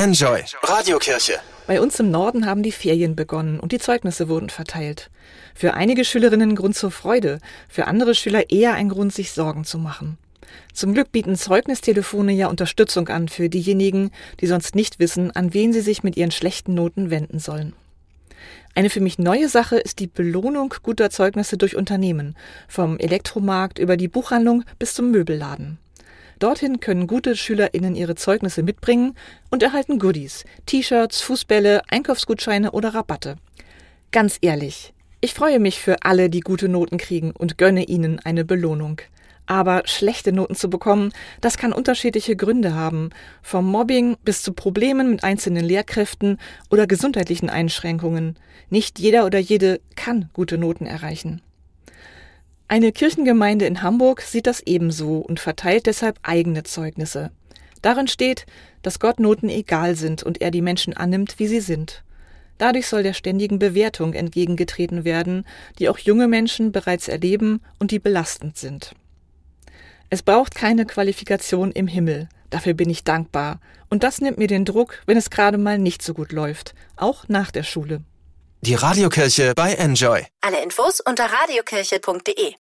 Enjoy Radiokirche. Bei uns im Norden haben die Ferien begonnen und die Zeugnisse wurden verteilt. Für einige Schülerinnen ein Grund zur Freude, für andere Schüler eher ein Grund, sich Sorgen zu machen. Zum Glück bieten Zeugnistelefone ja Unterstützung an für diejenigen, die sonst nicht wissen, an wen sie sich mit ihren schlechten Noten wenden sollen. Eine für mich neue Sache ist die Belohnung guter Zeugnisse durch Unternehmen, vom Elektromarkt über die Buchhandlung bis zum Möbelladen. Dorthin können gute SchülerInnen ihre Zeugnisse mitbringen und erhalten Goodies, T-Shirts, Fußbälle, Einkaufsgutscheine oder Rabatte. Ganz ehrlich, ich freue mich für alle, die gute Noten kriegen und gönne ihnen eine Belohnung. Aber schlechte Noten zu bekommen, das kann unterschiedliche Gründe haben. Vom Mobbing bis zu Problemen mit einzelnen Lehrkräften oder gesundheitlichen Einschränkungen. Nicht jeder oder jede kann gute Noten erreichen. Eine Kirchengemeinde in Hamburg sieht das ebenso und verteilt deshalb eigene Zeugnisse. Darin steht, dass Gott Noten egal sind und er die Menschen annimmt, wie sie sind. Dadurch soll der ständigen Bewertung entgegengetreten werden, die auch junge Menschen bereits erleben und die belastend sind. Es braucht keine Qualifikation im Himmel, dafür bin ich dankbar. Und das nimmt mir den Druck, wenn es gerade mal nicht so gut läuft, auch nach der Schule. Die Radiokirche bei Enjoy. Alle Infos unter radiokirche.de.